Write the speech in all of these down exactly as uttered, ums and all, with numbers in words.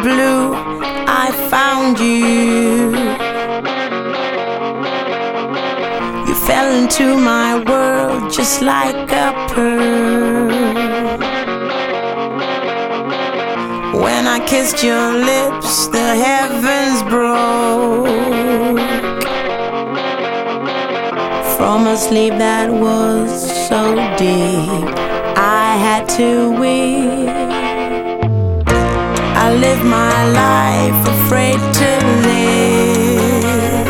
blue, I found you. You fell into my world just like a pearl. When I kissed your lips, the heavens broke. From a sleep that was so deep, I had to weep. I live my life afraid to live,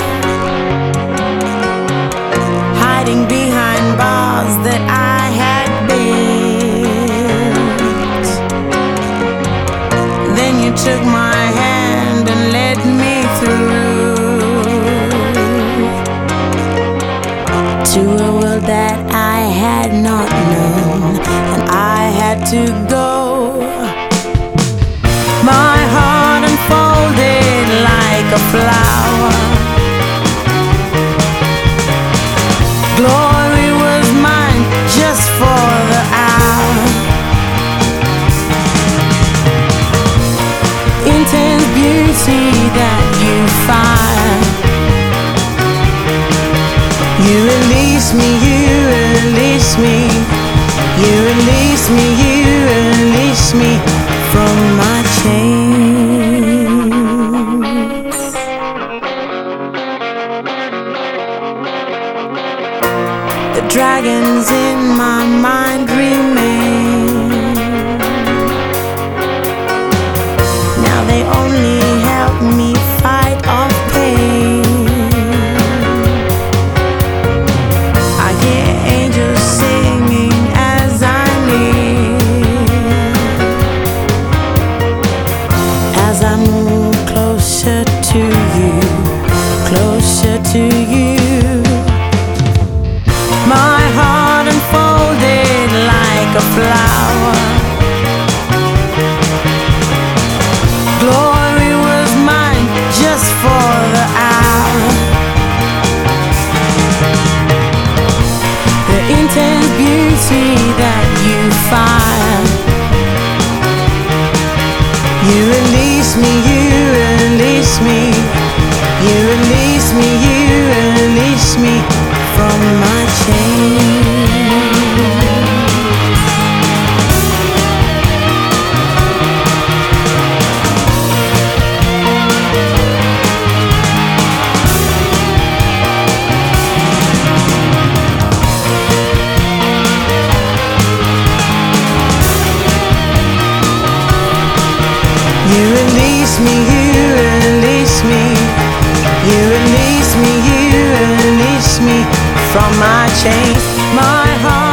hiding behind bars that I had built. Then you took my hand and led me through to a world that I had not known, and I had to go. My heart unfolded like a flower. Glory was mine just for the hour. Intense beauty that you find. You release me, you release me. You release me, you release me from my chains. The dragons in my mind remain. Now they only help me fight off pain. I hear angels singing as I live, as I move closer to you, closer to you. My heart unfolded like a flower. Glory was mine just for the hour. The intense beauty that you find. You release me, you release me. You release me, you release me from my chains. You release me, you release me. You release me, you release me from my chains. My heart